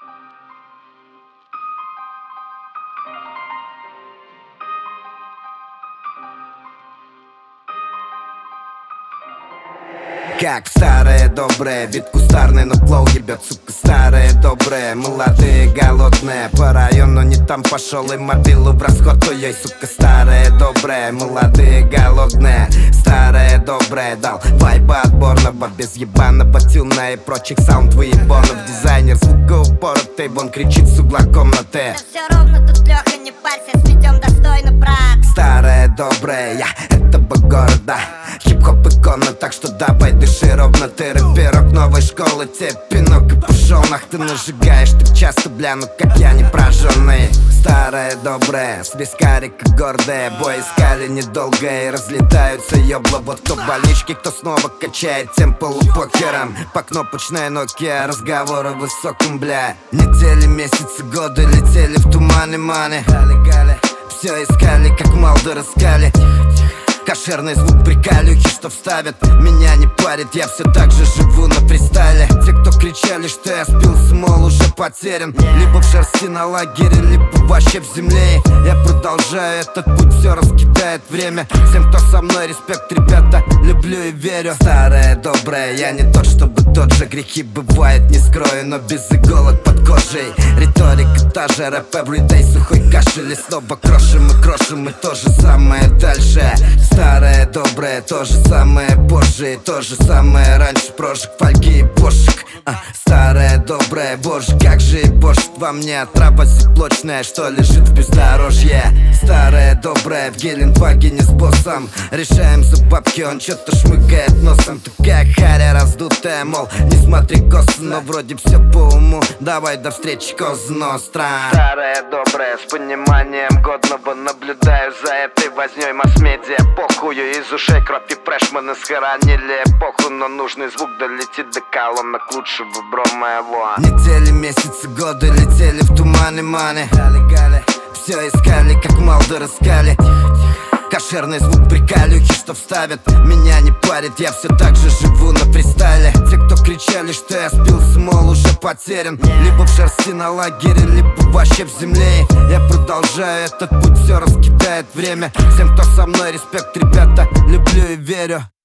Как в старое доброе, вид кустарный, но плов ебет, сука, старое доброе. Молодые, голодные, по району не там пошел и мобилу в расход. Ой, сука, старое доброе, молодые, голодные. Старое доброе, дал вайба отборного, без ебаного тюна и прочих саунд выебонов. Дизайнер звукоупоротый, вон кричит с угла комнаты. Да все ровно тут, Леха, не парься, сметем достойно, брат. Старое доброе, я этого города. Хип-хоп икона, так что давай дыши ровно. Ты рэперок новой школы, тебе пинок и пошел. Нах, ты нажигаешь так часто, бля, ну как я не прожженный. Старое доброе, с вискарика гордое. Бой искали недолго и разлетаются ёбла. Вот кто в больничке, кто снова качает тем полупокером. По кнопочной Nokia, разговоры в высоком, бля. Недели, месяцы, годы летели в туманы, маны. Все искали, как Малдер искали. Кошерный звук приколюхи, что вставят. Меня не парит, я все так же живу на фристайле. Те, кто кричали, что я спился, мол, уже потерян. Либо в шерсти на лагере, либо вообще в земле. Я продолжаю этот путь, все раскидает время. Всем, кто со мной, респект, ребята, люблю и верю. Старое доброе, я не тот, чтобы тот же. Грехи бывает, не скрою, но без иголок под кожей. Риторика та же, рэп everyday, сухой кашель. И снова крошим и то же самое дальше. Старое доброе, то же самое позже. И то же самое раньше, прожиг, фольги и бошек. Старое доброе, боже, как же и бошит во мне. Отрава зиплочная, что лежит в бездорожье. Старое доброе, в Гелендвагене с боссом. Решаем за бабки, он что-то шмыгает носом. Такая харя раздутая, мол, не смотри косо, но вроде все по уму. Давай до встречи, Коза Ностра. Старое доброе, с пониманием годного. Наблюдаю за этой вознёй масс-медиа. Похую, из ушей кровь и фрешманы схоронили эпоху. Но нужный звук долетит до колонок лучшего бро моего. Недели, месяцы, годы летели в туманы, маны. Все искали, как Малдер искали. Кошерный звук приколюхи, что вставят. Меня не парит, я все так же живу на фристайле. Те, кто кричали, что я спился, мол, уже потерян. Либо в шерсти на лагере, либо вообще в земле. Я продолжаю этот путь, все раскидает время. Всем, кто со мной, респект, ребята, люблю и верю.